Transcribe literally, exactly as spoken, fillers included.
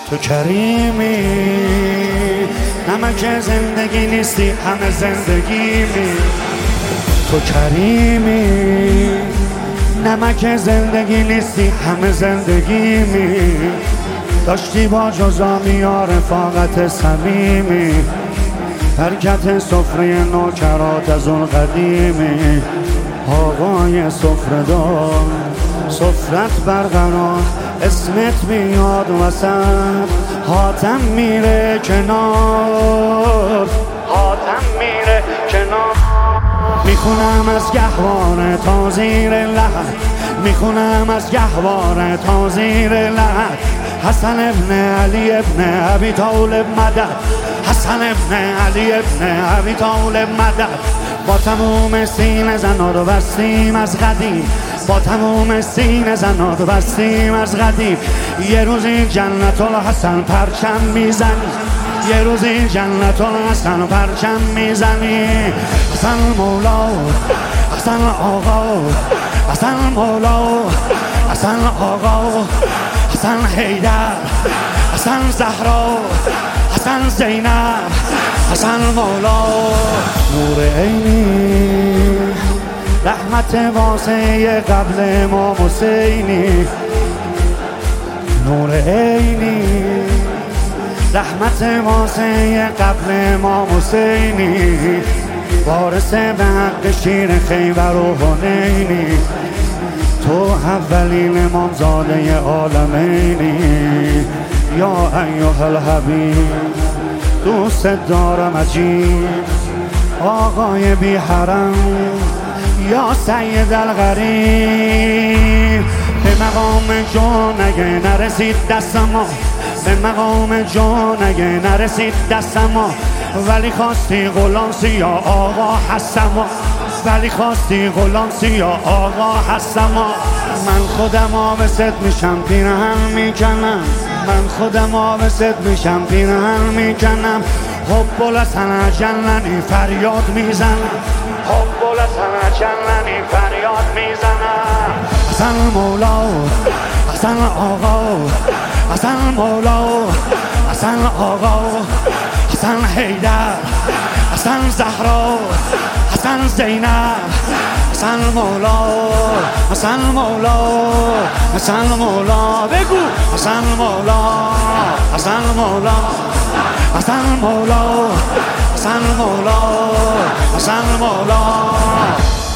تو کریمی، نمک زندگی نیستی همه زندگیمی. تو کریمی، نمک زندگی نیستی همه زندگیمی. داشتی با جزامی و رفاقت صمیمی، حرکت سفره نوکرات از اون قدیمی. آقای سفره دار، سفرت برقرار، اسمت میاد وسط، حاتم میره کنار، حاتم میره کنار. میخونم از گهواره تا زیر لحد، میخونم از گهواره تا زیر لحد. حسن ابن علی ابن ابی طالب مدد، حسن ابن علی ابن ابی طالب مدد. با تموم سینه زنا رو بستیم از قدیم، با تموم سینه زنا رو بستیم از قدیم. یه روزی جنت الحسن پرچم میزنی، یه روزی جنت الحسن پرچم میزنی. حسن مولا، حسن آقا، حسن مولا، حسن آقا، حسن حیدر، حسن زهرا، حسن زینب، حسن مولا. نور عینی، رحمت واسه قبل ما حسینی. نور عینی، رحمت واسه قبل ما حسینی. وارث به حق شیر خیبر و حنینی. تو اولین امامزاده عالمینی. یا ایها الحبیب، دوست دارم عجیب، آقای بی حرم، یا سید الغریب. به مقام جان اگه نرسید دست ما، به مقام جان اگه نرسید دست ما، ولی خواستی غلام سیا آقا هستم، ولی خواستی غلام سیا آقا هستم. من خودم آبست میشم پیرهن میکنم، من خودم آبست میشم پیرهن میکنم. حب الحسن جننی فریاد میزنم، حب الحسن جننی فریاد میزنم. حسن مولا، حسن آقا، حسن مولا، حسن آقا، حسن حیدر، حسن زهرا، حسن زینب، حسن مولا، حسن مولا، حسن مولا. بگو حسن مولا، حسن مولا، حسن مولا، حسن مولا، حسن مولا.